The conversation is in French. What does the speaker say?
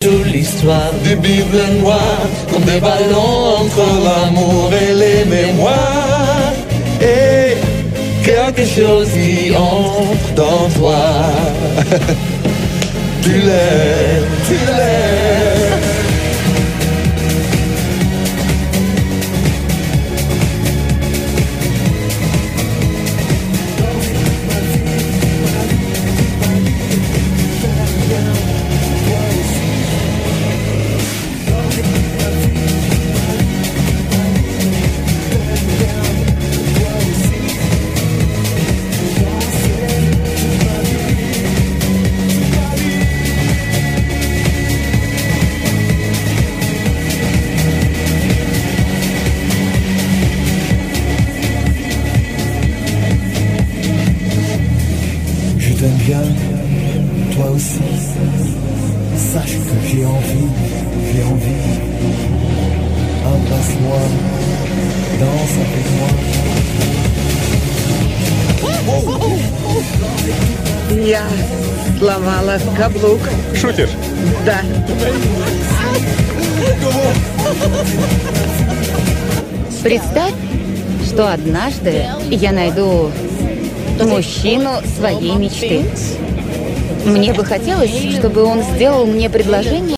joue l'histoire du Bible noir, comme des ballons entre l'amour et les mémoires. Et quelque chose qui entre dans toi. Tu l'es, tu l'es. Je t'aime bien, toi aussi. Sache que j'ai envie. Embrasse-moi, danse avec moi. Я сломала каблук. Шутишь? Да. Представь, что однажды я найду мужчину своей мечты. Мне бы хотелось, чтобы он сделал мне предложение.